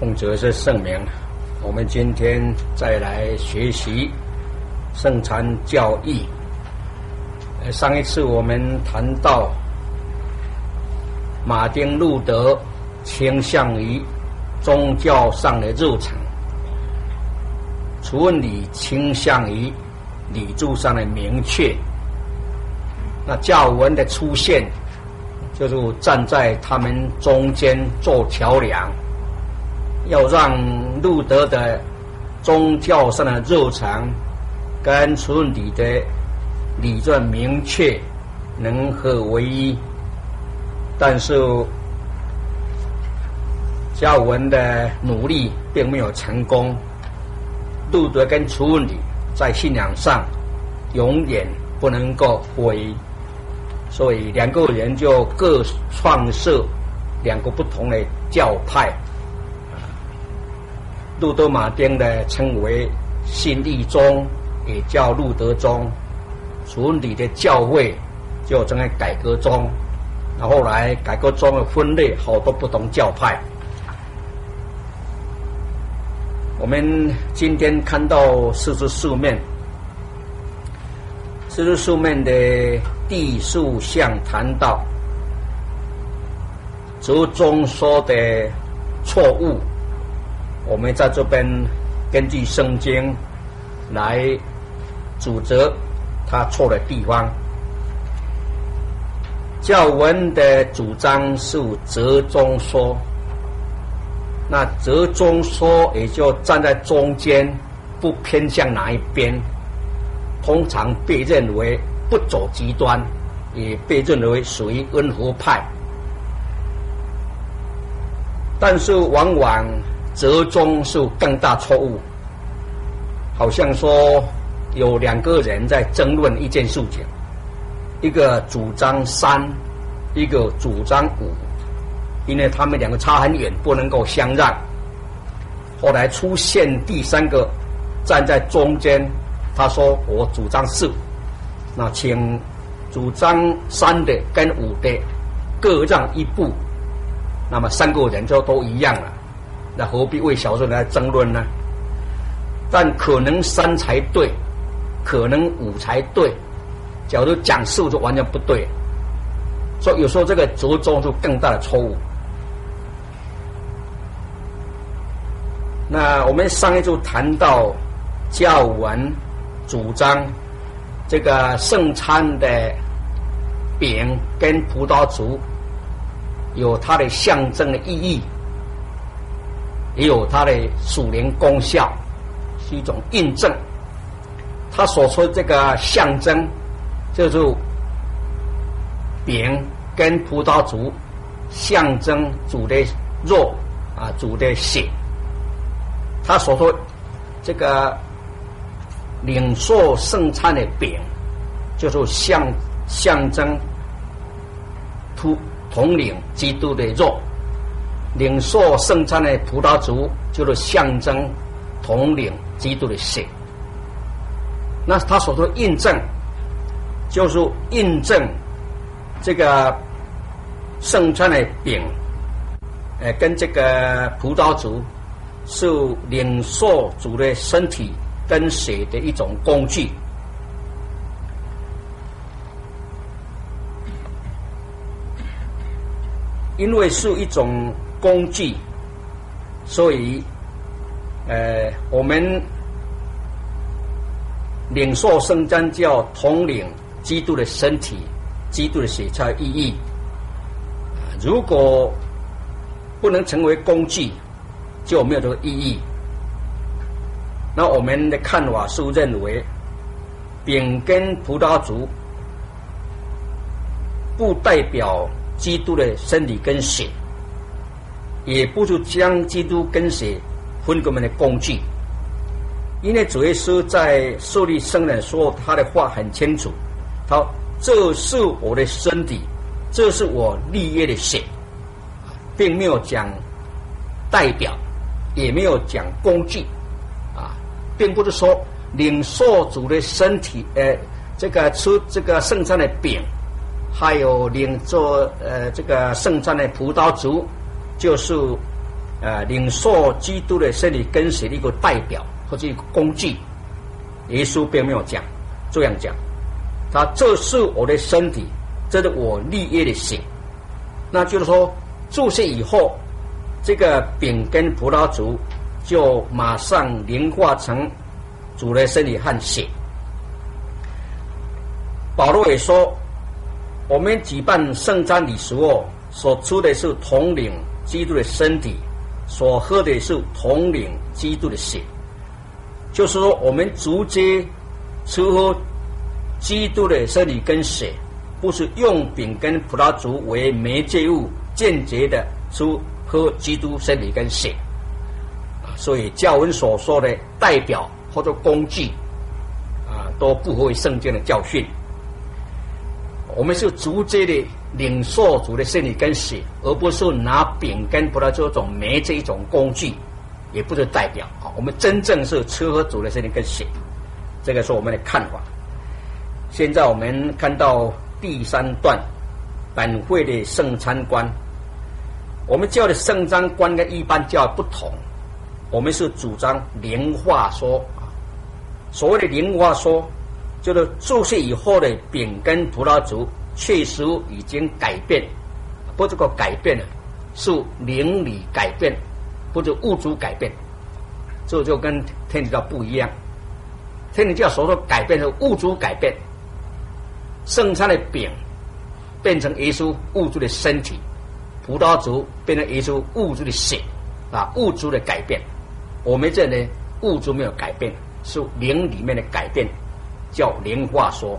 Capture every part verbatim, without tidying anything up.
奉主是圣名，我们今天再来学习圣餐教义。上一次我们谈到马丁路德倾向于宗教上的热诚，楚文理倾向于理柱上的明确。那教文的出现，就是站在他们中间做桥梁，要让路德的宗教上的热诚跟楚文理的理论明确能合为一。但是教文的努力并没有成功，路德跟楚文理在信仰上永远不能够合一，所以两个人就各创设两个不同的教派。路德马丁的称为信义宗，也叫路德宗；楚文理的教会就称为改革宗。那后来改革宗的分类好多不同教派。我们今天看到四十四面，四十四面的第数项谈到折中说的错误，我们在这边根据圣经来指责他错的地方。教文的主张是折中说，那折中说也就站在中间，不偏向哪一边，通常被认为不走极端，也被认为属于温和派。但是往往折中是更大错误，好像说有两个人在争论一件事情，一个主张三，一个主张五，因为他们两个差很远，不能够相让。后来出现第三个站在中间，他说我主张四，那请主张三的跟五的各让一步，那么三个人就都一样了，那何必为小事来争论呢？但可能三才对，可能五才对，假如讲四就完全不对，所以有时候这个折中就更大的错误。那我们上一周谈到教文主张这个圣餐的饼跟葡萄汁有它的象征的意义，也有它的属灵功效，是一种印证。他所说的这个象征就是饼跟葡萄汁象征主的肉啊，主的血。他所说这个领受圣餐的饼，就是象象征突统领基督的肉；领受圣餐的葡萄汁，就是象征统领基督的血。那他所说的印证，就是印证这个圣餐的饼，呃，跟这个葡萄汁是领受主的身体跟血的一种工具。因为是一种工具，所以呃，我们领受圣餐叫统领基督的身体，基督的血才有意义。如果不能成为工具，就没有这个意义。那我们的看法是认为，饼跟葡萄汁不代表基督的身体跟血，也不是将基督跟血分给我们的工具。因为主耶稣在设立圣人的时候，他的话很清楚，他说这是我的身体，这是我立约的血，并没有讲代表，也没有讲工具啊，并不是说领受主的身体，呃，这个吃这个圣餐的饼，还有领受呃这个圣餐的葡萄汁，就是呃领受基督的身体跟血的一个代表或者一个工具。耶稣并没有讲这样讲，他这是我的身体，这是我立约的血。那就是说注释以后，这个饼跟葡萄汁就马上凝化成主的身体和血。保罗也说，我们举办圣餐礼时候所出的是统领基督的身体，所喝的是统领基督的血。就是说我们直接吃喝基督的身体跟血，不是用饼跟葡萄汁为媒介物，间接的吃喝基督身体跟血。所以教文所说的代表或者工具啊，都不合于圣经的教训。我们是直接的领受主的身体跟血，而不是拿饼跟葡萄汁这种媒介一种工具，也不是代表。我们真正是吃喝主的身体跟血，这个是我们的看法。现在我们看到第三段本会的圣餐观。我们教的圣餐观跟一般教不同，我们是主张灵化说。所谓的灵化说，就是注释以后的饼跟葡萄汁确实已经改变，不是个改变了，是灵里改变，不是物质改变。这就跟天主教不一样，天主教所说改变是物质改变，圣餐的饼变成耶稣物质的身体，葡萄汁变成耶稣物质的血，啊，物质的改变。我们这呢，物质没有改变，是灵里面的改变，叫灵化说。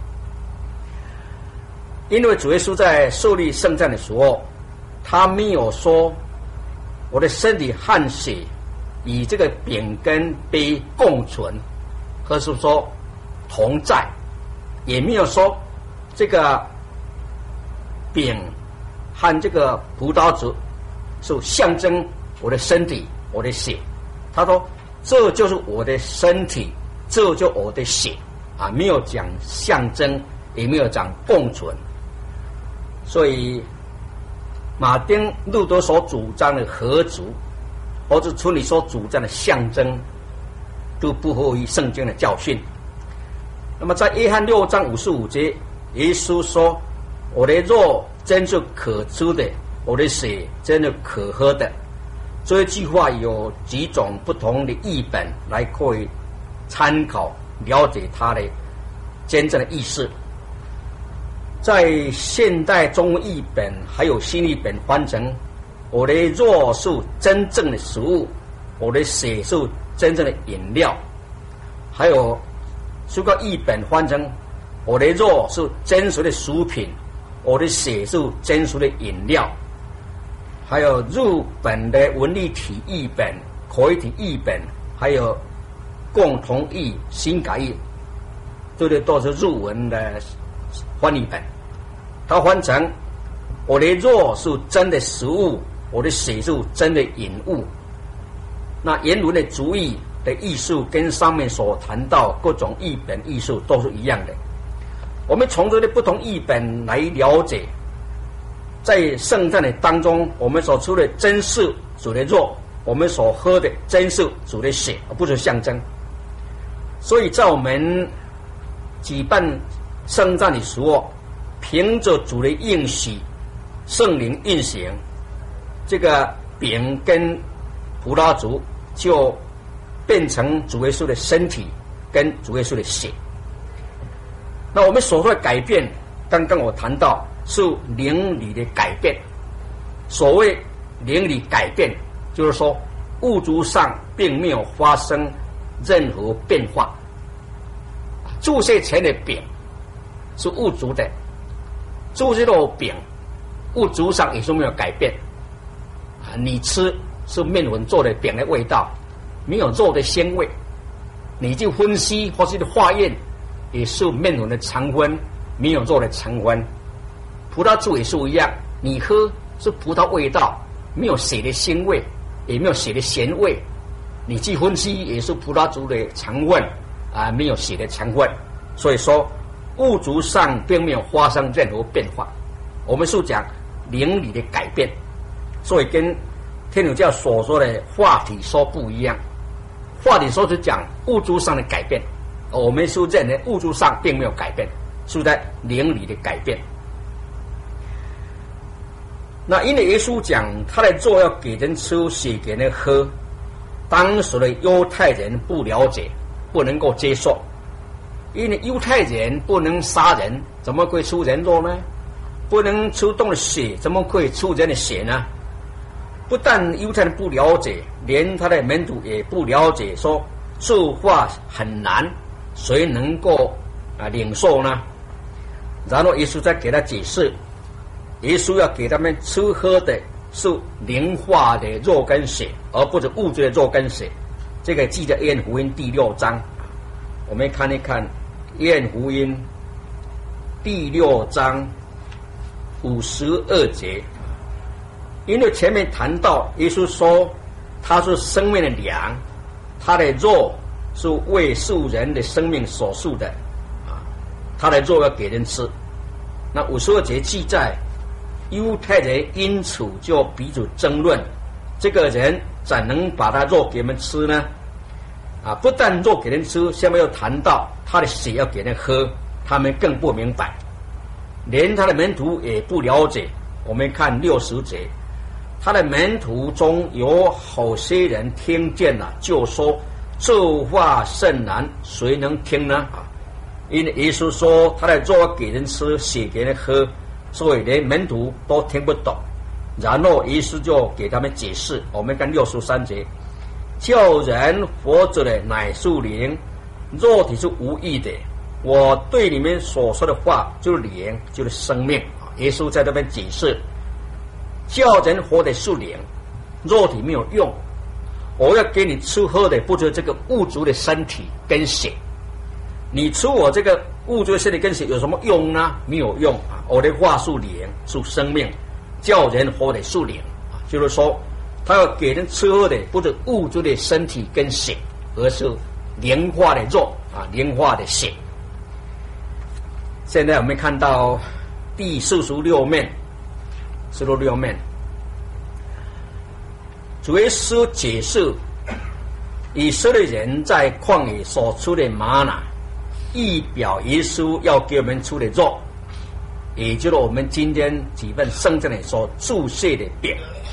因为主耶稣在设立圣餐的时候，他没有说我的身体和血与这个饼跟杯共存，或是说同在，也没有说这个饼和这个葡萄汁是象征我的身体我的血。他说这就是我的身体，这就我的血啊，没有讲象征，也没有讲共存。所以马丁路德所主张的合族，或者村里所主张的象征，都不合于圣经的教训。那么在约翰六章五十五节，耶稣说：“我的肉真是可吃的，我的血真是可喝的。”这一句话有几种不同的译本来可以参考了解它的真正的意思。在现代中文译本还有新译本翻成，我的肉是真正的食物，我的血是真正的饮料。还有这个译本翻成，我的肉是真实的食品，我的血是真实的饮料。还有日本的文理体译本、口译体译本，还有共同译、新改译，这些都是日文的翻译本。它翻成我的肉是真的食物，我的血是真的饮物。那原文的主义的艺术跟上面所谈到各种译本艺术都是一样的。我们从这些不同译本来了解，在圣餐的当中，我们所吃的真是主的肉，我们所喝的真是主的血，而不是象征。所以在我们举办圣餐的时候，凭着主的应许，圣灵运行，这个饼跟葡萄汁就变成主耶稣的身体跟主耶稣的血。那我们所说的改变，刚刚我谈到是灵里的改变。所谓灵里改变，就是说物质上并没有发生任何变化。注释前的饼是物质的，注释的饼物质上也是没有改变。啊，你吃是面粉做的饼的味道，没有肉的鲜味。你去分析或是化验，也是面粉的成分，没有肉的成分。葡萄汁也是一样，你喝是葡萄味道，没有血的腥味，也没有血的咸味。你去分析也是葡萄汁的成分啊，没有血的成分。所以说物质上并没有发生任何变化。我们是讲灵里的改变，所以跟天主教所说的话体说不一样，话体说是讲物质上的改变，我们是认为物质上并没有改变，是在灵里的改变。那因为耶稣讲他的肉要给人吃，血给人喝，当时的犹太人不了解，不能够接受，因为犹太人不能杀人，怎么会出人肉呢？不能出动的血，怎么会出人的血呢？不但犹太人不了解，连他的门徒也不了解，说这话很难，谁能够啊领受呢？然后耶稣再给他解释，耶稣要给他们吃喝的是灵化的肉跟血，而不是物质的肉跟血。这个记在约翰福音第六章，我们看一看约翰福音第六章五十二节。因为前面谈到耶稣说他是生命的粮，他的肉是为世人的生命所束的啊，他的肉要给人吃。那五十二节记载犹太人因此就彼此争论，这个人怎能把他肉给我们吃呢？啊，不但肉给人吃，下面又谈到他的血要给人喝，他们更不明白，连他的门徒也不了解。我们看六十节，他的门徒中有好些人听见了，就说这话甚难，谁能听呢？啊，因为耶稣说他的肉要给人吃，血给人喝，所以连门徒都听不懂。然后耶稣就给他们解释，我们看六十三节，叫人活着的乃是灵，肉体是无益的。我对你们所说的话就是灵，就是生命。耶稣在这边解释，叫人活的是灵，肉体没有用。我要给你吃喝的，不是这个物质的身体跟血。你吃我这个物质的身体跟血有什么用呢？没有用啊！我的话是灵，是生命，叫人活的是灵啊，就是说，他要给人吃喝的，不是物质的身体跟血，而是灵化的肉啊，灵化的血。现在我们看到第四十六面，四十六面，主耶稣解释以色列人在旷野所出的玛拿，意表耶稣要给我们出的肉，也就是我们今天几份圣经里所注释的饼。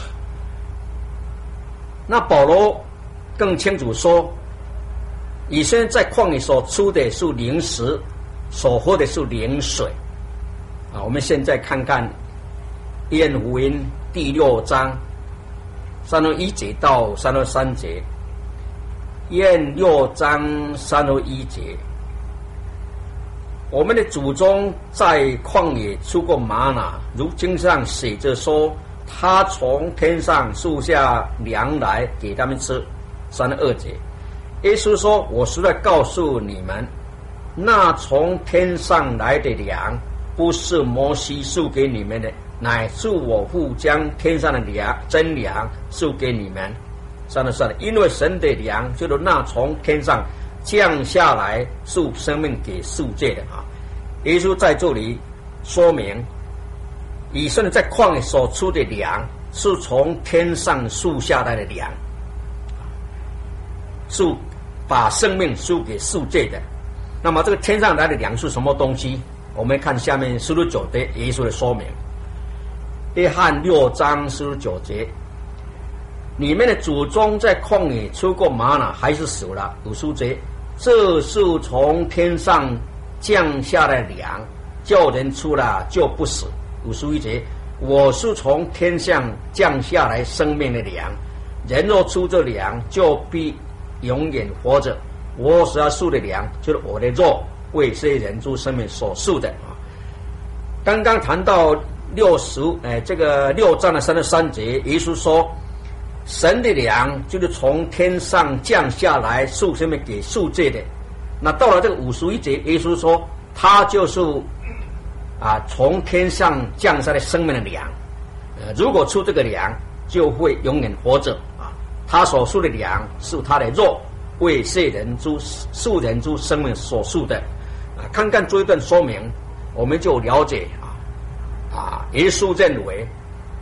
那保罗更清楚说，以色列在旷野所出的是灵食，所喝的是灵水啊。我们现在看看约翰福音第六章三十一节到三十三节，约翰六章三十一节，我们的祖宗在旷野出过玛拿，如经上写着说，他从天上树下粮来给他们吃。三十二节，耶稣说，我实在告诉你们，那从天上来的粮，不是摩西赐给你们的，乃是我父将天上的粮真粮赐给你们。三十三，因为神的粮就是那从天上降下来赐生命给世界的啊。耶稣在这里说明，以色列在旷野所出的粮是从天上赐下来的粮，是把生命赐给世界的。那么这个天上来的粮是什么东西？我们看下面四十九节耶稣的说明。约翰六章四十九节，你们的祖宗在旷野出过玛拿，还是死了。五十节，这是从天上降下的粮，叫人出了就不死。五十一节，我是从天上降下来生命的粮，人若出这粮，就必永远活着。我所要赐的粮，就是我的肉，为这些人诸生命所赐的啊。刚刚谈到六十，哎，这个六章的三十三节，耶稣说，神的粮就是从天上降下来赐生命给世界的。那到了这个五十一节，耶稣说，他就是啊从天上降下来生命的粮。呃，如果出这个粮，就会永远活着啊。他所赐的粮是他的肉，为世人诸世人诸生命所赐的啊。看看这一段说明，我们就了解啊啊，耶稣认为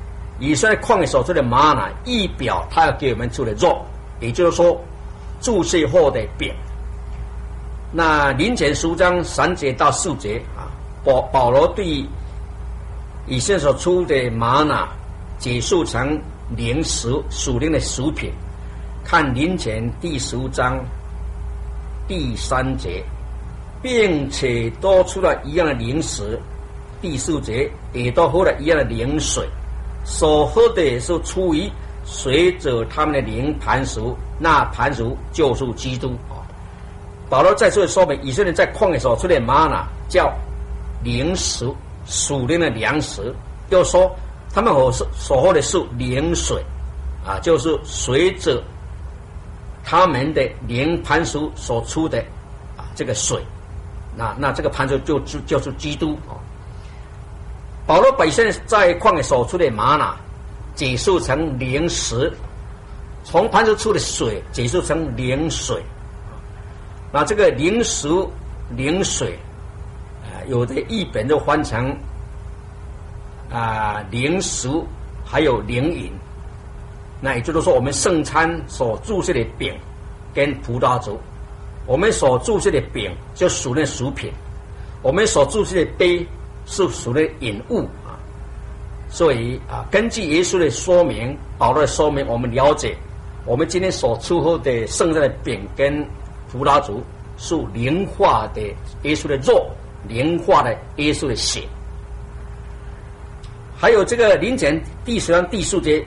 以色列旷野所出的玛拿，意表他要给我们出的肉，也就是说注释后的饼。那林前书章三节到四节啊，保保罗对以色列所出的玛拿解述成灵食属灵的食品。看林前第十章第三节，并且都出了一样的灵食。第四节也都喝了一样的灵水，所喝的是出于随着他们的灵磐石，那磐石就是基督。保罗在这里说明，以色列在旷野所出的玛拿叫灵食，属灵的粮食，又说他们所所喝的是灵水啊，就是随着他们的灵磐石所出的啊这个水，那那这个磐石就就就是基督啊。保罗本身在旷野所出的玛拿解释成灵食，从磐石出的水解释成灵水。那这个灵食、灵水，啊、呃，有的译本就翻成啊、呃、灵食，还有灵饮。那也就是说，我们圣餐所注释的饼跟葡萄汁，我们所注释的饼就属于食品，我们所注释的杯是属于饮物啊。所以啊，根据耶稣的说明，保罗的说明，我们了解，我们今天所出喝的圣餐的饼跟葡萄汁是灵化的耶稣的肉，灵化的耶稣的血。还有这个林前第十章第四节，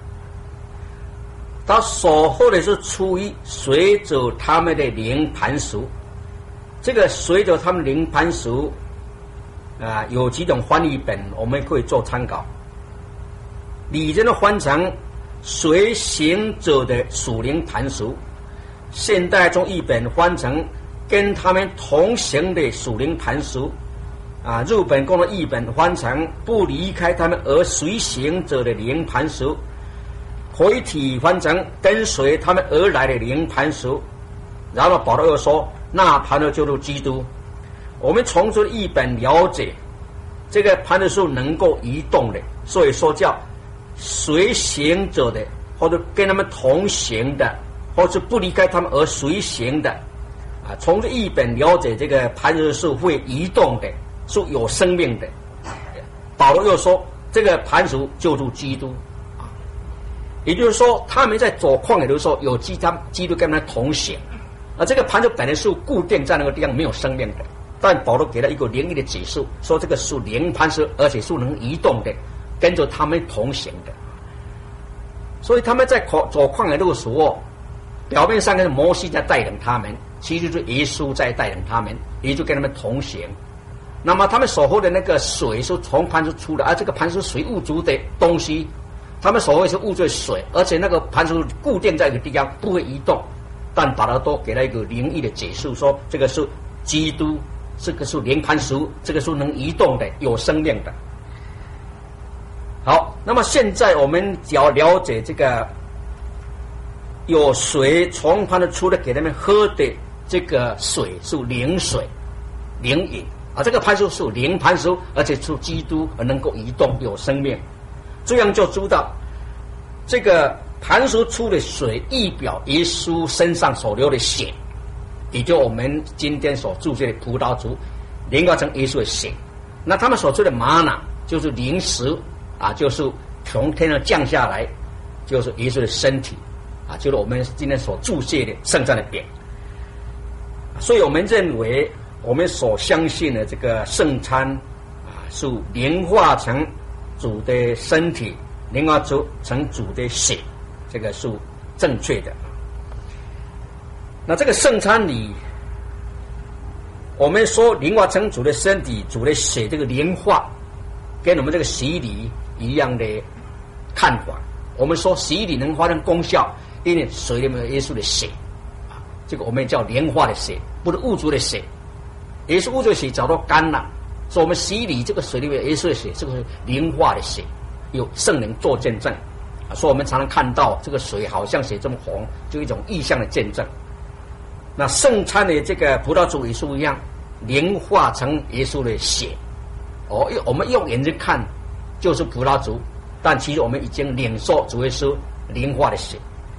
他所喝的是出于随着他们的灵磐石。这个随着他们灵磐石啊、呃，有几种翻译本我们可以做参考。里面的翻成随行者的属灵磐石，现代中译本翻成跟他们同行的属灵磐石，啊，日本共的译本翻成不离开他们而随行者的灵磐石，回体翻成跟随他们而来的灵磐石。然后保罗又说，那磐石就是基督。我们从这译本了解，这个磐石是能够移动的，所以说叫随行者的，或者跟他们同行的，或是不离开他们而随行的。啊，从这译本了解，这个磐石是会移动的，是有生命的。保罗又说，这个磐石就是基督。啊，也就是说，他们在走旷野的时候，有基督基督跟他们同行。而这个磐石本来是固定在那个地方，没有生命的。但保罗给了一个灵异的解释，说这个是灵磐石，而且是能移动的，跟着他们同行的。所以他们在走旷野路的时候，表面上是摩西在带领他们，其实是耶稣在带领他们，也就跟他们同行。那么他们所喝的那个水是从磐石出的，而这个磐石水物质的东西，他们所谓是物质的水，而且那个磐石固定在一个地方，不会移动。但保罗都给了一个灵异的解释，说这个是基督，这个是灵磐石，这个是能移动的，有生命的。好，那么现在我们只要了解这个有水从磐石出来给他们喝的这个水是灵水、灵饮啊，这个磐石是灵磐石，而且是基督，而能够移动，有生命，这样就知道这个磐石出的水意表耶稣身上所流的血，也就我们今天所注释的葡萄汁凝化成耶稣的血。那他们所出的玛拿就是灵食啊，就是从天上降下来，就是耶稣的身体啊，就是我们今天所注释的圣餐的饼。所以我们认为，我们所相信的这个圣餐啊，是凝化成主的身体，凝化成主的血，这个是正确的。那这个圣餐里，我们说凝化成主的身体、主的血，这个凝化跟我们这个洗礼一样的看法。我们说洗礼能发生功效，因为水里面有耶稣的血啊，这个我们叫凝化的血，不是物质的血。耶稣物质的血早都干了，所以我们洗礼这个水里面有耶稣的血，这个是凝化的血，有圣灵做见证啊，所以我们常常看到这个水好像血这么红，就一种意象的见证。那圣餐的这个葡萄汁也是一样，凝化成耶稣的血。哦，我们用眼睛看就是葡萄汁， 但其实我们已经领受主耶稣灵化的血，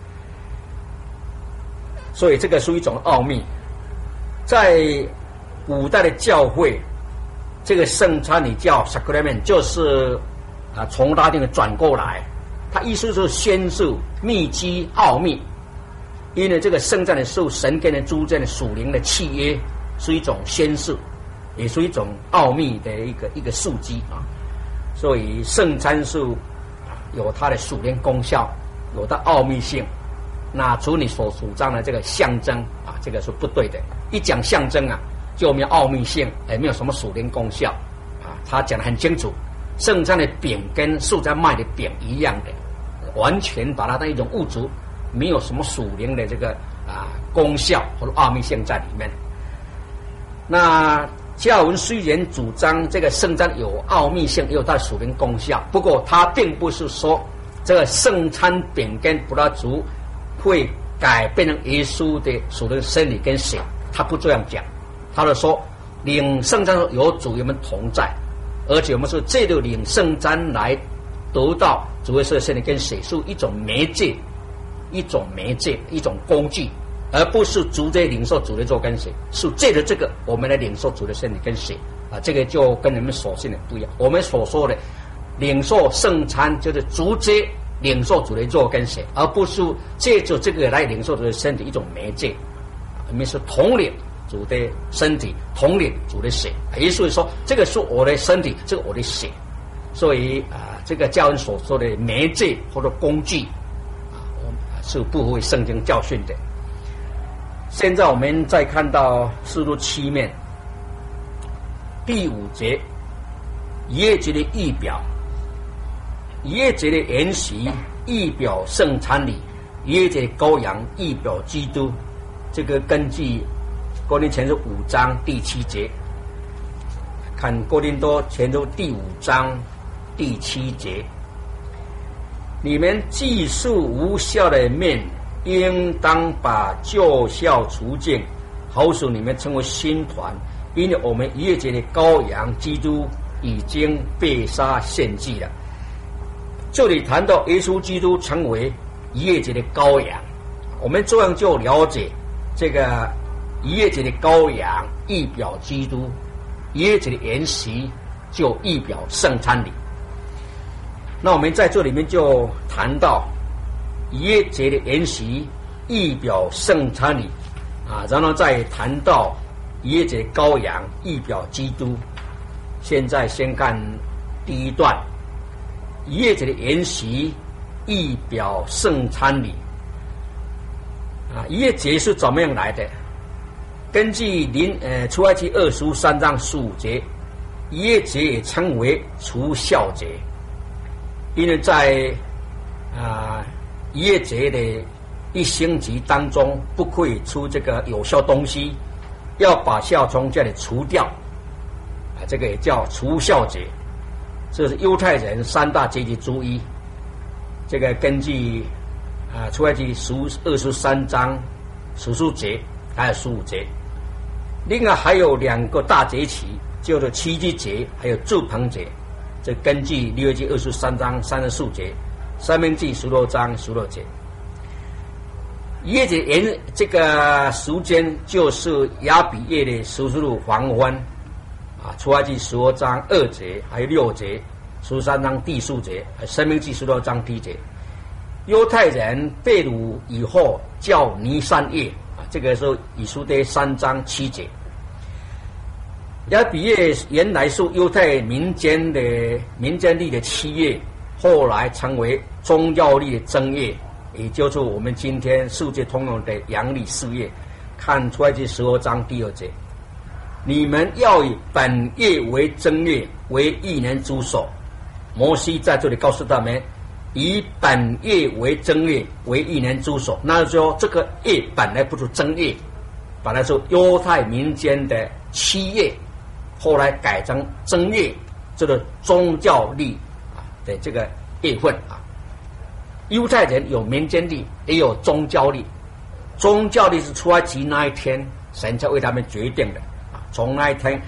所以这个是一种奥秘。在古代的教会，这个圣餐礼叫 sacrament， 就是啊从拉丁的转过来，它意思是宣示、秘籍、奥秘。因为这个圣餐的受神跟人之间的属灵的契约，是一种宣示，也是一种奥秘的一个一个枢机啊。所以圣餐是有它的属灵功效，有它奥秘性。那除你所主张的这个象征啊，这个是不对的。一讲象征啊，就没有奥秘性，也没有什么属灵功效啊。他讲得很清楚，圣餐的饼跟素在卖的饼一样的，完全把它当一种物质。没有什么属灵的这个啊功效或者奥秘性在里面。那加尔文虽然主张这个圣餐有奥秘性，也有它的属灵功效，不过他并不是说这个圣餐饼跟葡萄汁会改变成耶稣的属灵身体跟血，他不这样讲。他就说领圣餐有主与我们同在，而且我们是借着领圣餐来得到主耶稣的身体跟血，是一种媒介。一种媒介，一种工具，而不是直接领受主的肉跟血，是借着这个我们来领受主的身体跟血啊，这个就跟你们所信的不一样。我们所说的领受圣餐，就是直接领受主的肉跟血，而不是借着这个来领受主的身体，一种媒介。我们是同领主的身体，同领主的血，也就是说，这个是我的身体，这个我的血。所以啊、呃，这个教人所说的媒介或者工具。是不符合圣经教训的。现在我们再看到示录七面第五节，逾越节的预表，逾越节的筵席预表圣餐礼，逾越节的羔羊预表基督。这个根据哥林多前书五章第七节，看哥林多前书第五章第七节。你们既是无效的面，应当把旧效除尽，好使你们成为新团。因为我们逾越节的羔羊基督已经被杀献祭了。这里谈到耶稣基督成为逾越节的羔羊，我们这样就了解这个逾越节的羔羊预表基督，逾越节的筵席就预表圣餐礼。那我们在这里面就谈到逾越节的筵席预表圣餐礼啊，然后再谈到逾越节羔羊预表基督。现在先看第一段，逾越节的筵席预表圣餐礼啊。逾越节是怎么样来的？根据林呃出埃及二十三章十五节，逾越节也称为除酵节。因为在啊逾越节的一星期当中，不可以出这个有效东西，要把酵从这里除掉啊，这个也叫除酵节。这是犹太人三大节期之一。这个根据啊出埃及十二十三章十四节还有十五节。另外还有两个大节期，叫做七夕节还有住棚节。这根据利未记二十三章三十四节，申命记十六章十六节。逾越节沿这个时间就是亚比月的十四日黄昏啊，出埃及十二章二节还有六节，十三章第四节，申命记十六章第一节。犹太人被掳以后叫尼散月啊，这个是以书的三章七节。亚比月原来是犹太民间的民间历的七月，后来成为宗教历的正月，也就是我们今天世界通用的阳历四月。看出来这十二章第二节，你们要以本月为正月，为一年之首。摩西在这里告诉他们，以本月为正月，为一年之首。那就说这个月本来不是正月，本来是犹太民间的七月，后来改成正月，这个宗教历啊的这个月份啊。犹太人有民间历，也有宗教历。宗教历是出埃及那一天，神才为他们决定的啊。从那一天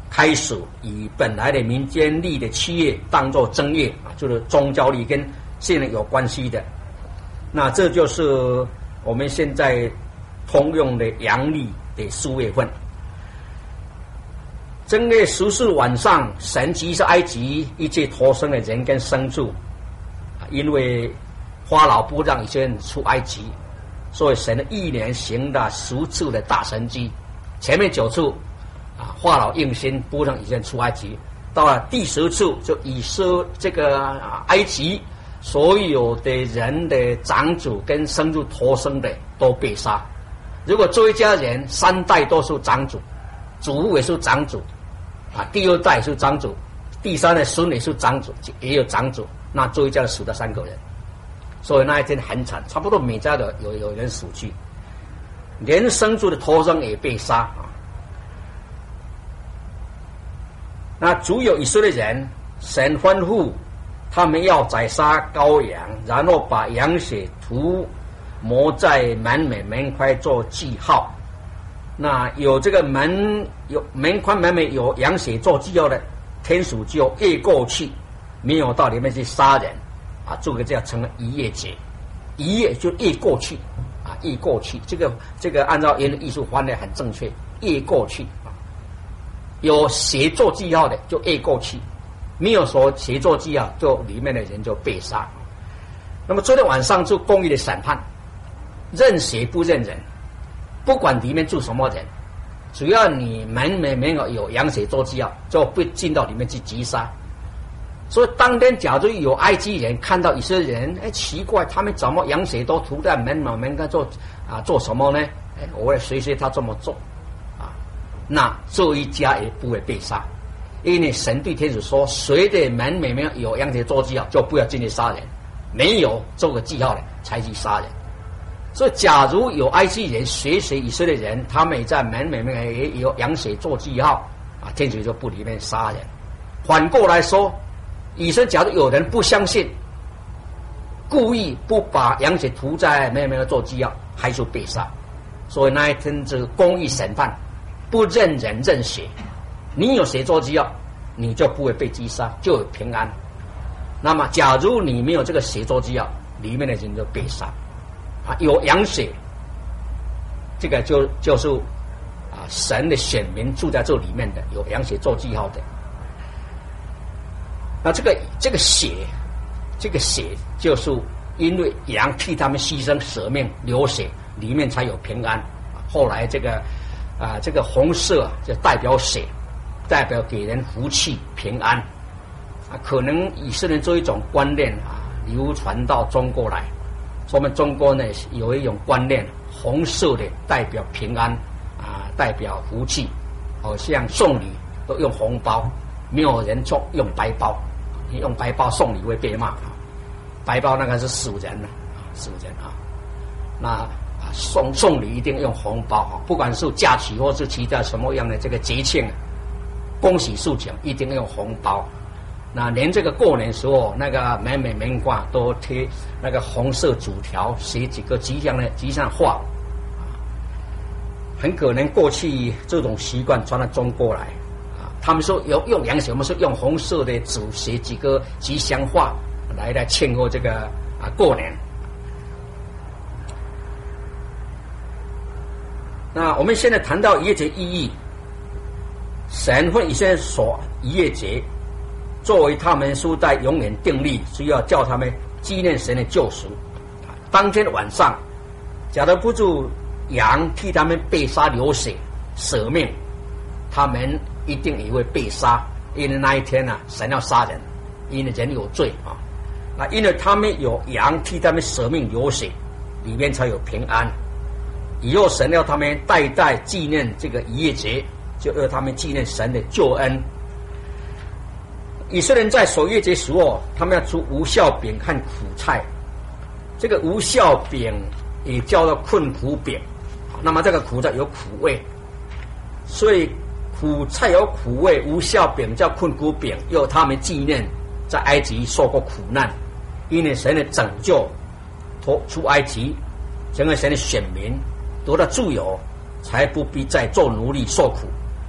开始以本来的民间历的七月当作正月啊，就是宗教历跟现在有关系的。那这就是我们现在通用的阳历的四月份。正月十四晚上，神祭是埃及一切投生的人跟牲畜，因为法老不让以色列人出埃及，所以神的一年行了十次的大神迹，前面九次啊，法老硬心不让以色列人出埃及，到了第十次就以色这个、啊、埃及所有的人的长子跟牲畜投生的都被杀。如果这一家人三代都是长子，祖也是长子啊，第二代是长子，第三代孙也是长子，也有长子，那这一家死了三个人。所以那一天很惨，差不多每家的有有人死去，连牲畜的头生也被杀啊。那主有以色列人，神吩咐他们要宰杀羔羊，然后把羊血涂抹在门楣门框做记号。那有这个门有门框门楣有羊血做记号的，天使就越过去，没有到里面去杀人。啊，这个叫成了一夜节，一夜就越过去，啊，越过去，这个这个按照人的艺术翻的很正确，越过去啊，有协作记号的就越过去，没有说协作记号，就里面的人就被杀。那么昨天晚上就公义的审判，认血不认人，不管里面住什么人，只要你门楣没有有羊血做记号，就不进到里面去击杀。所以当天假如有埃及人看到以色列人，哎，奇怪，他们怎么羊血都涂在门楣门框做啊做什么呢？哎，我也随随他这么做，啊，那这一家也不会被杀，因为神对天使说，谁的门楣门有羊血做记号，就不要进去杀人，没有做个记号的才去杀人。所以假如有埃及人随随以色列人，他们在门楣门也有羊血做记号，啊，天使就不里面杀人。反过来说，以色列假如有人不相信，故意不把羊血涂在门楣门做记号，还是被杀。所以那一天这个公义审判，不认人认血，你有血做记号，你就不会被击杀，就有平安。那么假如你没有这个血做记号，里面的人就被杀。啊，有羊血，这个就就是啊神的选民住在这里面的，有羊血做记号的。那这个这个血，这个血就是因为羊替他们牺牲舍命流血，里面才有平安。后来这个啊这个红色就代表血，代表给人福气平安。啊，可能以色列这一种观念啊流传到中国来，我们中国呢有一种观念，红色的代表平安啊，代表福气。好像送礼都用红包，没有人送用白包。你用白包送礼会被骂，白包那个是死人了，死人啊！那啊送送礼一定用红包啊，不管是假期或是其他什么样的这个节庆，恭喜事情一定用红包。那连这个过年时候，那个门楣门框都贴那个红色纸条，写几个吉祥的吉祥话。很可能过去这种习惯传到中国来。他们说有用羊血，我们说用红色的纸写几个吉祥话来来庆贺这个啊过年。那我们现在谈到逾越节意义，神会以色列所逾越节作为他们书代永远定例，需要叫他们纪念神的救赎。当天晚上，假如不住羊替他们被杀流血舍命，他们一定也会被杀，因为那一天呢、啊，神要杀人，因为人有罪啊。那因为他们有羊替他们舍命流血，里面才有平安。以后神要他们代代纪念这个逾越节，就要他们纪念神的救恩。以色列人在守逾越节时候，他们要出无酵饼和苦菜。这个无酵饼也叫做困苦饼，那么这个苦菜有苦味，所以苦菜有苦味，无酵饼叫困苦饼，由他们纪念在埃及受过苦难，因为神的拯救脱出埃及，成为神的选民，得到自由，才不必再做奴隶受苦。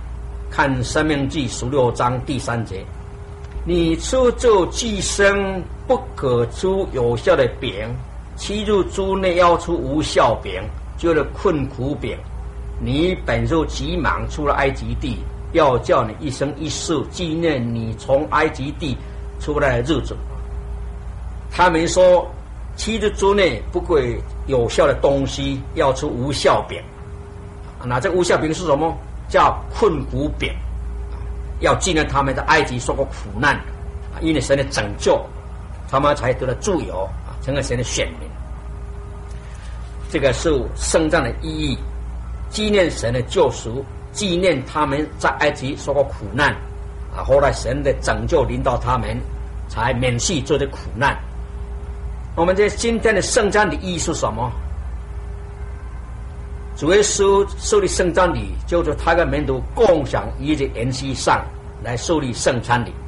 看《申命记》十六章第三节，你出就寄生，不可出有效的饼；七日之内要出无效饼，就是困苦饼。你本就急忙出了埃及地，要叫你一生一世纪念你从埃及地出来的日子。他们说，七日之内不会有效的东西，要出无效饼。那这无效饼是什么？叫困苦饼。要纪念他们在埃及受过苦难，因为神的拯救，他们才得了自由，成为神的选民。这个是圣诞的意义，纪念神的救赎，纪念他们在埃及受过苦难，啊，后来神的拯救临到他们，才免去这些苦难。我们这今天的圣餐的意义是什么？主耶稣设立圣餐礼，就是他跟门徒共享一个筵席上来设立圣餐礼。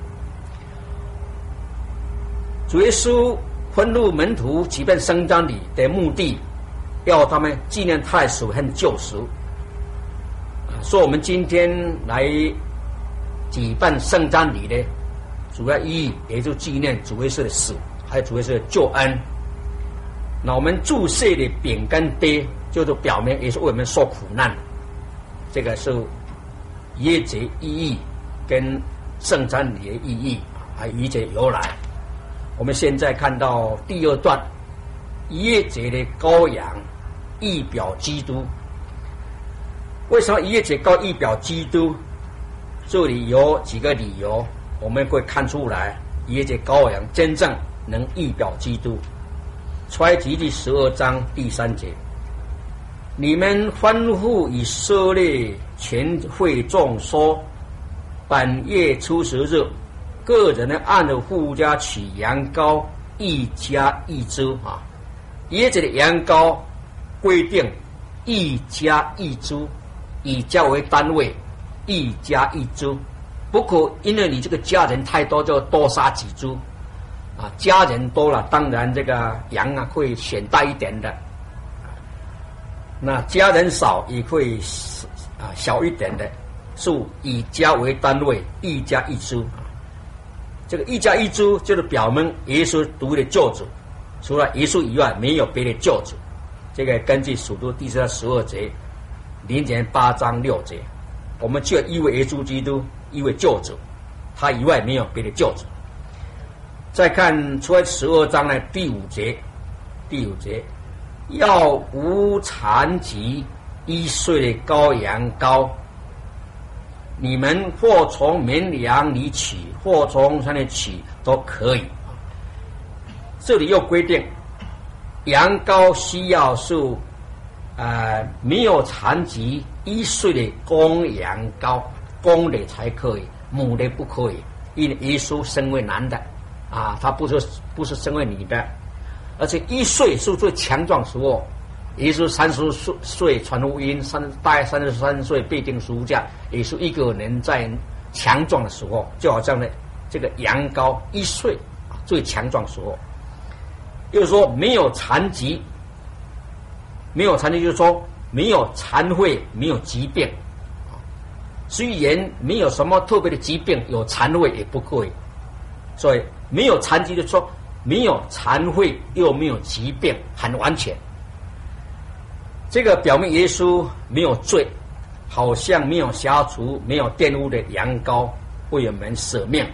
主耶稣吩咐门徒举办圣餐礼的目的，要他们纪念他的死和救赎。所以我们今天来举办圣餐礼的主要意义，也就纪念主耶稣的死，还有主耶稣的救恩。那我们注释的饼跟杯，就是表明也是为我们受苦难。这个是逾越节意义跟圣餐礼的意义，还有逾越节由来。我们现在看到第二段，逾越节的羔羊意表基督。为什么逾越节羔意表基督？这里有几个理由，我们会看出来逾越节羔羊真正能意表基督。出埃及第十二章第三节，你们吩咐以色列全会众说，本月初十日，个人呢按着户家取羊羔，一家一只啊。逾越节的羊羔规定一家一只，以家为单位，一家一只，不可因为你这个家人太多，就多杀几只。啊，家人多了，当然这个羊啊会选大一点的，那家人少也会啊小一点的，是以家为单位，一家一只。这个一家一只就是表明耶稣独一的救主，除了耶稣以外没有别的救主。这个根据使徒第十十二节，林前八章六节，我们就一位耶稣基督，一位救主，他以外没有别的救主。再看出来十二章的第五节，第五节要无残疾一岁的羔羊羔，你们或从绵羊里取，或从山里取都可以。这里又规定，羊羔需要是呃没有残疾一岁的公羊羔，公的才可以，母的不可以，因为耶稣身为男的。啊，他不是不是身为女的，而且一岁是最强壮时候。耶稣三十岁传福音，三大概三十三岁被定十字架，也是一个人在强壮的时候，就好像呢这个羊羔一岁啊最强壮时候。就是说没有残疾，没有残疾就是说没有残废，没有疾病。虽然没有什么特别的疾病，有残废也不可以。所以没有残疾就说没有残废又没有疾病，很完全。这个表明耶稣没有罪，好像没有瑕疵、没有玷污的羊羔为我们舍命。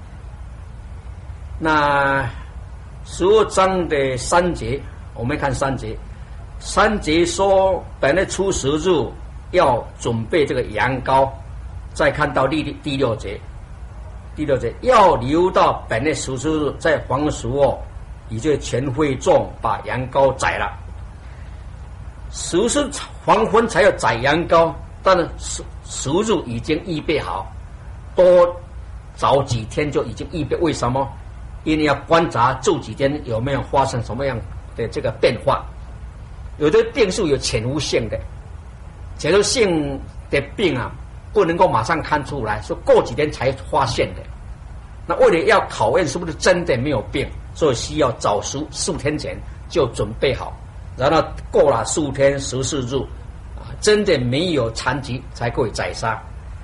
那十二章的三节，我们看三节，三节说本来初十日要准备这个羊羔，再看到第第六节。第六节要留到本月十四日，在黄时候，以这全会众把羊羔宰了。十四黄昏才要宰羊羔，但是十十日已经预备好，多早几天就已经预备。为什么？因为要观察这几天有没有发生什么样的这个变化。有的病是有潜伏性的，潜伏性的病啊，不能够马上看出来，说过几天才发现的。那为了要考验是不是真的没有病，所以需要早十四天前就准备好，然后过了十五天十四日，啊，真的没有残疾才可以宰杀，啊，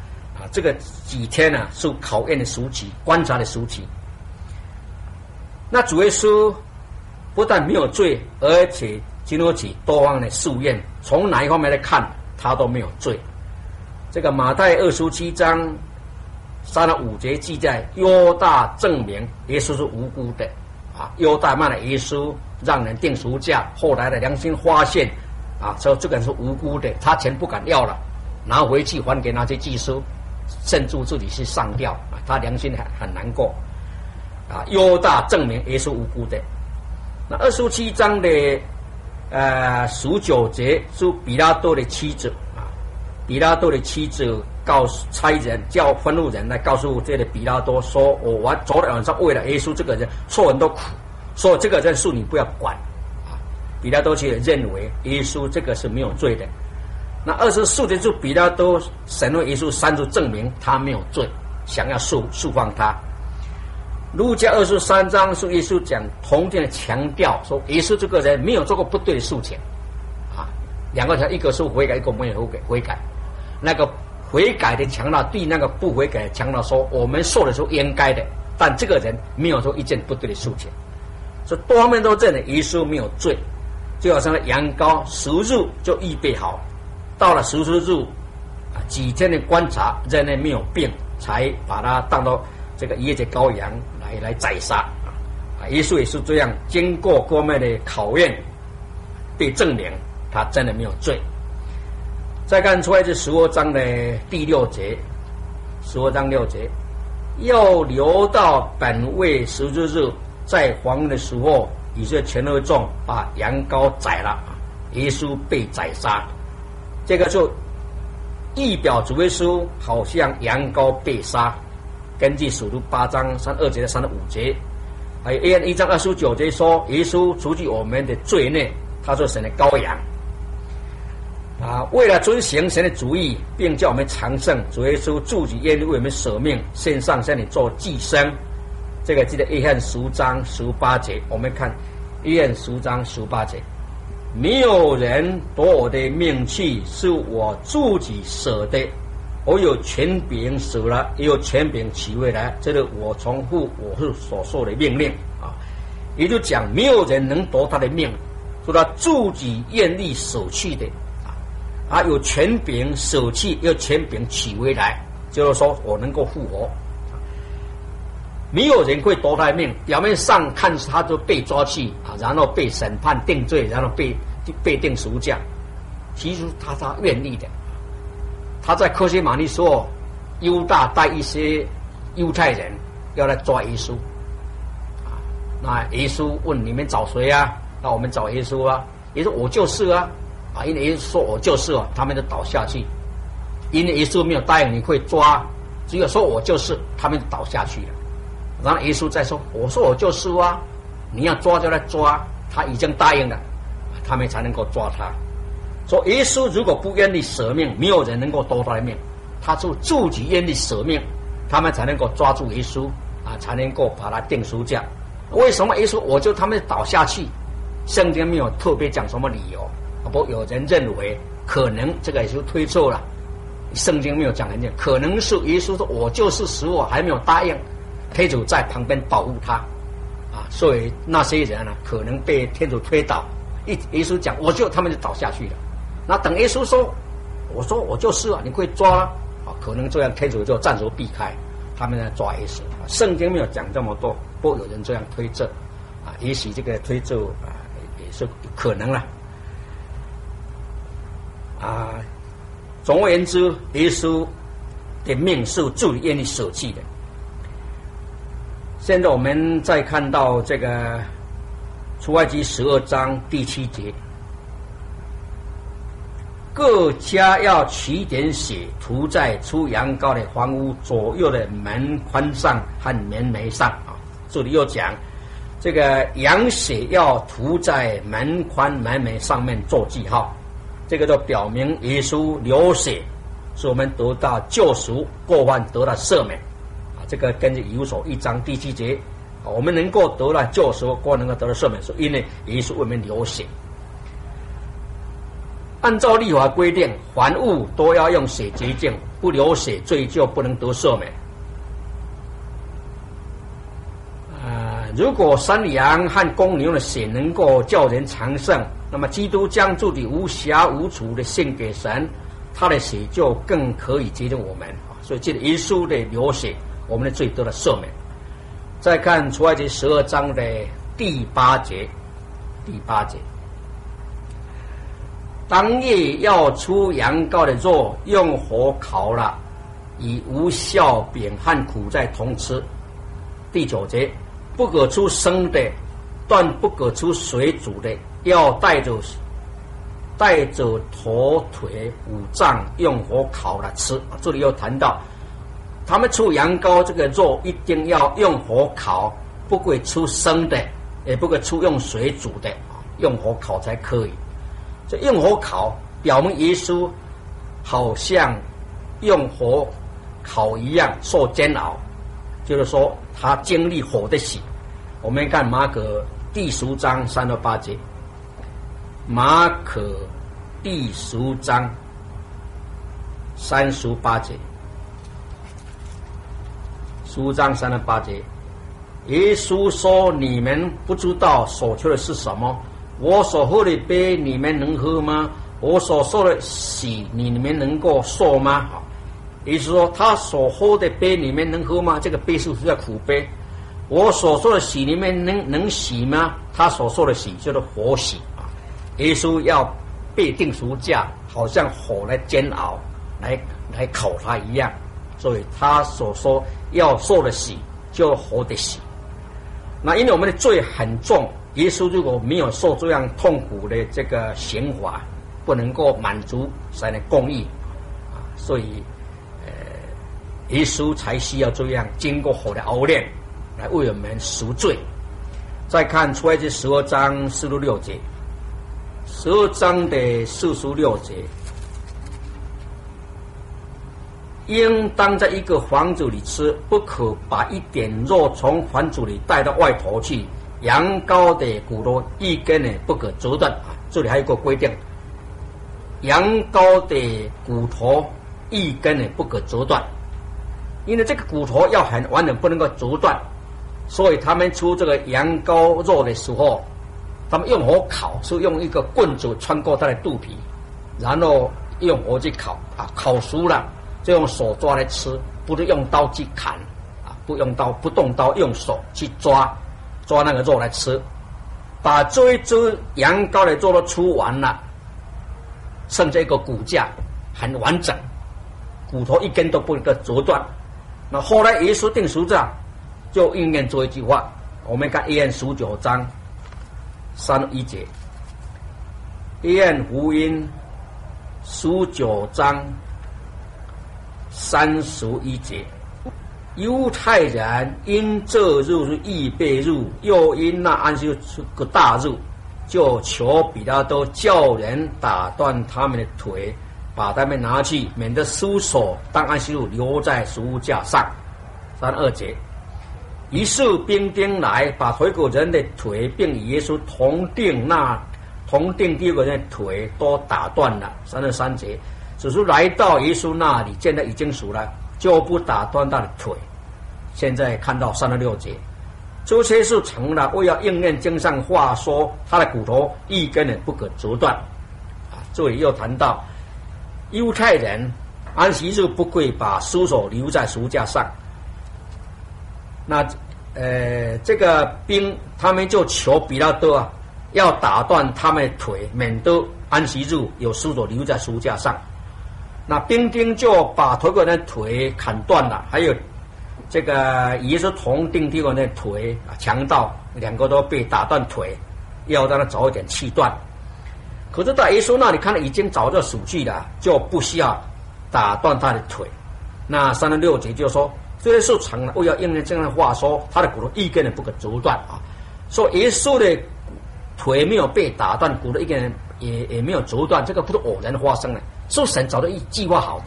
这个几天呢、啊、是考验的时期，观察的时期。那主耶稣不但没有罪，而且经过起多方的试验，从哪一方面来看，他都没有罪。这个马太二十七章三十五节记载，犹大证明耶稣是无辜的啊，犹大卖了耶稣，让人定赎价，后来的良心发现啊，说这个人是无辜的，他钱不敢要了，拿回去还给那些祭司，甚至自己去上吊啊，他良心很很难过啊。犹大证明耶稣无辜的。那二十七章的呃十九节是比拉多的妻子啊，比拉多的妻子告诉差人叫吩咐人来告诉这个比拉多说，我晚昨天晚上为了耶稣这个人受很多苦，说这个人事你不要管啊。比拉多却认为耶稣这个是没有罪的。那二十四节是比拉多审问耶稣三次，证明他没有罪，想要释释放他。路加二十三章是耶稣讲同样的强调说，耶稣这个人没有做过不对的事情啊。两个人，一个是悔改，一个没有悔改。悔改那个悔改的强调对那个不悔改的强调说，我们受的时候应该的，但这个人没有做一件不对的事情，所以多方面都认为耶稣没有罪。就好像羊羔十日就预备好，到了十四日啊，几天的观察认为没有病，才把它当作这个耶节羔羊来来宰杀啊。耶稣也是这样，经过各方面的考验，被证明他真的没有罪。再看出来这十二章的第六节，十二章六节，要留到本位十四日，在黄昏的时候，以色列全会众把羊羔宰了，耶稣被宰杀。这个就意表主耶稣好像羊羔被杀。根据使徒八章三二节的三十五节，还有约翰一章二十九节说，耶稣除去我们的罪孽，他说神的羔羊啊。为了遵行神的主意，并叫我们长生，主耶稣自己愿意为我们舍命，献上向你做祭牲。这个记得约翰十章十八节，我们看约翰十章十八节，没有人夺我的命去，是我自己舍的。我有权柄舍了，也有权柄取回来，这是我从父我是所受的命令啊。也就讲，没有人能夺他的命，是他自己愿意舍去的啊。啊，有权柄舍弃，有权柄取回来，就是说我能够复活。没有人会夺他的命，表面上看他就被抓去啊，然后被审判定罪，然后被被定赎价，其实他他愿意的。他在客西马尼时候，犹大带一些犹太人要来抓耶稣啊。那耶稣问你们找谁啊？那我们找耶稣啊。耶稣我就是啊啊，因为耶稣说我就是啊，他们就倒下去。因为耶稣没有答应你会抓，只有说我就是，他们就倒下去了。然后耶稣再说，我说我就是啊，你要抓就来抓，他已经答应了，他们才能够抓他。说耶稣如果不愿意舍命，没有人能够夺他的命，他就自己愿意舍命，他们才能够抓住耶稣啊，才能够把他定赎价。为什么耶稣我就他们倒下去？圣经没有特别讲什么理由，不过有人认为可能这个也是推测了，圣经没有讲很清楚，可能是耶稣说我就是死，我还没有答应，天主在旁边保护他啊，所以那些人呢、啊、可能被天主推倒，一耶稣讲我就他们就倒下去了。那等耶稣说我说我就是啊，你会抓啊，可能这样天主就暂时避开，他们在抓耶稣。圣经没有讲这么多，不过有人这样推测啊，也许这个推测啊也是可能了啊。总而言之，耶稣的命是自己愿意舍弃的。现在我们再看到这个出埃及十二章第七节，各家要取点血涂在出羊羔的房屋左右的门框上和门楣上啊。这里又讲这个羊血要涂在门框门楣上面做记号，这个就表明耶稣流血使我们得到救赎，过犯得到赦免啊。这个根据以弗所一章第七节，我们能够得到救赎，过能够得到赦免，是因为耶稣为我们流血。 按照律法规定，凡物都要用血洁净，不流血，罪就不能得赦免。呃，如果山羊和公牛的血能够叫人长生，那么基督将自己无瑕无处的献给神，他的血就更可以洁净我们。所以，借着耶稣的流血，我们的罪得了赦免。再看出埃及十二章的第八节，第八节。当夜要出羊羔的肉，用火烤了，以无酵饼和苦菜同吃。第九节，不可出生的，断不可出水煮的，要带着带着头腿五脏，用火烤了吃。这里又谈到，他们出羊羔这个肉一定要用火烤，不可以出生的，也不可以出用水煮的，用火烤才可以。这用火烤表明耶稣好像用火烤一样受煎熬，就是说他经历火的洗。我们看马可第十章三到八节，马可第十章三十八节，十章三到八节，耶稣说：“你们不知道所求的是什么？我所喝的杯，你们能喝吗？我所受的洗，你们能够受吗？”也就是说，他所喝的杯，你们能喝吗？这个杯是不是叫苦杯？我所受的洗，你们能能洗吗？他所受的洗就是火洗啊！耶稣要被钉十字架，好像火来煎熬，来来烤他一样。所以他所说要受的洗，就火的洗。那因为我们的罪很重。耶稣如果没有受这样痛苦的这个刑罚，不能够满足神的公义啊，所以，呃，耶稣才需要这样经过火的熬炼，来为我们赎罪。再看出埃及十二章四十六节，十二章的四十六节，应当在一个房子里吃，不可把一点肉从房子里带到外头去。羊羔的骨头一根呢不可折断啊！这里还有一个规定，羊羔的骨头一根呢不可折断，因为这个骨头要很完整，不能够折断，所以他们出这个羊羔肉的时候，他们用火烤，是用一个棍子穿过它的肚皮，然后用火去烤啊，烤熟了就用手抓来吃，不是用刀去砍啊，不用刀，不动刀，用手去抓。抓那个肉来吃，把这一只羊羔的肉都出完了，剩这个骨架很完整，骨头一根都不能够折断。那后来耶稣钉十字架，就应验这一句话。我们看约翰十九章三一节，约翰福音十九章三十一节。犹太人因这日是预备日，又因那安息日是个大日，就求彼拉多叫人打断他们的腿，把他们拿去，免得尸首当安息日留在十字架上。三二节，于是兵丁来，把头一个人的腿并与耶稣同钉那同钉第二个人的腿都打断了。三二三节，只是来到耶稣那里，见他已经死了，就不打断他的腿。现在看到三十六节，这些事成了，为要应验经上话说，他的骨头一根也不可折断。啊，这里又谈到犹太人安息日不可以把尸首留在十字架上。那呃，这个兵他们就求彼拉多啊，要打断他们的腿，免得安息日有尸首留在十字架上。那兵丁就把头个人的腿砍断了，还有这个耶稣同钉第一个人的腿啊，强盗两个都被打断腿，要让他早一点气断。可是到耶稣那里看了，已经早就死去了，就不需要打断他的腿。那三十六节就说，这些事成了，为要应验这样的话说，他的骨头一根也不可折断啊。说耶稣的腿没有被打断，骨头一根也也没有折断，这个不是偶然发生的，是神早就计划好的。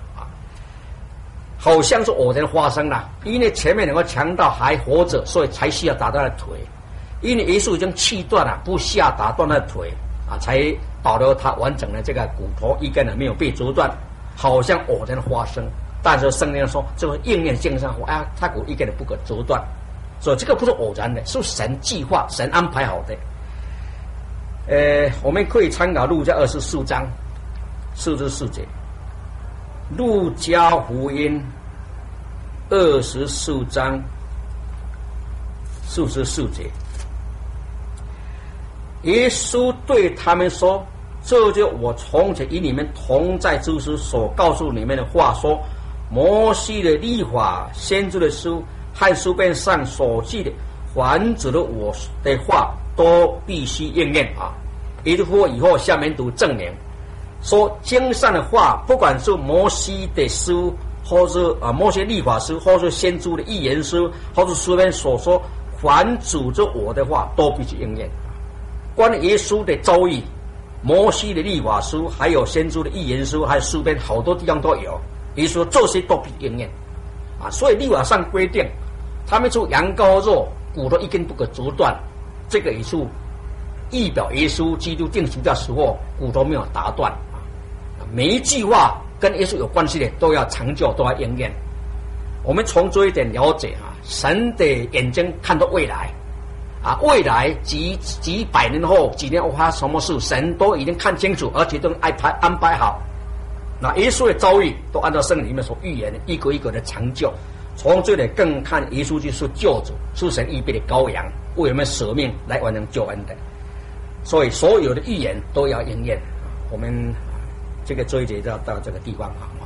好像是偶然发生了，因为前面两个强盗还活着，所以才需要打断他的腿。因为耶稣已经气断了，不需要打断他的腿啊，才保留它完整的这个骨头一根呢没有被折断，好像偶然的发生。但是圣经说，这个应验经上说，啊，他骨一根也不可折断，所以这个不是偶然的，是神计划、神安排好的。呃，我们可以参考路加二十四章四至四节，路加福音二十四章四十四节。耶稣对他们说：“这就我从前与你们同在之时所告诉你们的话说，摩西的律法、先知的书和书本上所记的，凡指的我的话，都必须应验啊！”也就是说，以后下面读证明说，经上的话，不管是摩西的书，或是啊摩西律法书，或是先知的预言书，或是书本所说，凡指着我的话，都必须应验。关于耶稣的遭遇，摩西的律法书，还有先知的预言书，还有书本，好多地方都有。耶稣说这些都必应验啊！所以律法上规定，他们说羊羔肉骨头一根不可折断，这个也是预表耶稣基督定十字架时候骨头没有打断啊。每一句话跟耶稣有关系的都要成就，都要应验。我们从这一点了解啊，神的眼睛看到未来。啊，未来几几百年后、几年后发生什么事，神都已经看清楚，而且都安排安排好。那耶稣的遭遇都按照圣经里面所预言的，一个一个的成就。从这里更看耶稣就是救主，是神预备的羔羊，为我们舍命来完成救恩的。所以所有的预言都要应验。我们这个这一节就要到这个地方啊。